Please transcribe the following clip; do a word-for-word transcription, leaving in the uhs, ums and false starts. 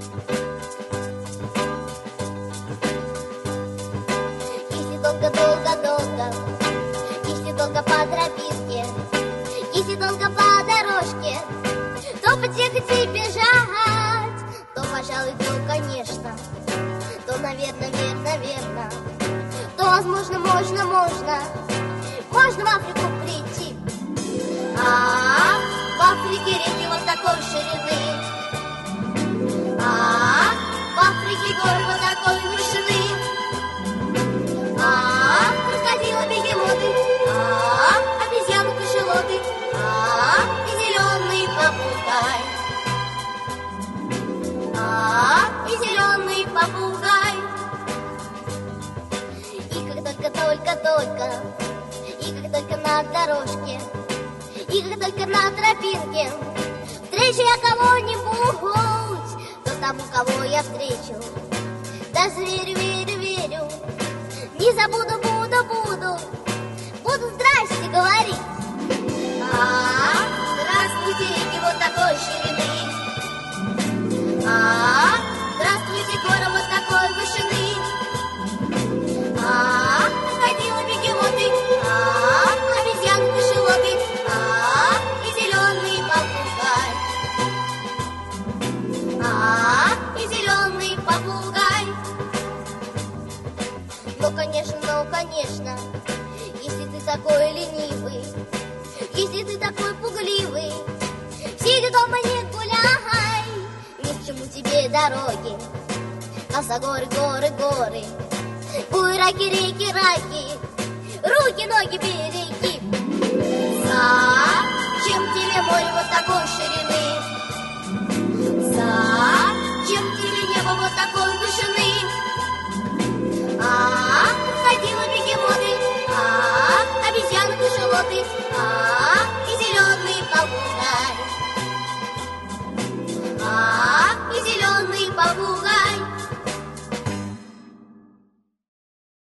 Если долго-долго-долго, если долго по тропинке, если долго по дорожке, то подъехать и бежать, то, пожалуй, то, конечно, то, наверное, верно, верно, то, возможно, можно, можно, можно в Африку прийти. А, в Африке реки вот такой ширины, а, в Африке горы вот такой вышины, а, крокодилы, бегемоты, а, обезьяны, кашалоты, а, и зеленый попугай, а, и зеленый попугай. И как только-только-только, и как только на дорожке, и как только на тропинке встречу я кого-нибудь, то тому, кого я встречу, даже верю, верю, верю, не забуду, буду, буду, буду здрасте говорить. А, здравствуйте, реки вот такой ширины, а, здравствуйте, горы вот такой вышины, а, крокодилы, бегемоты, а, обезьяны, кашалоты, а, и зеленый попугай, а, и зеленый попугай. Ну, конечно, ну, конечно, если ты такой ленивый, если ты такой пугливый, сиди дома, не гуляй, ни к чему тебе дороги, а за горы, горы, горы, буйраки, реки, раки, руки, ноги, береги. Зачем тебе море вот такой ширины?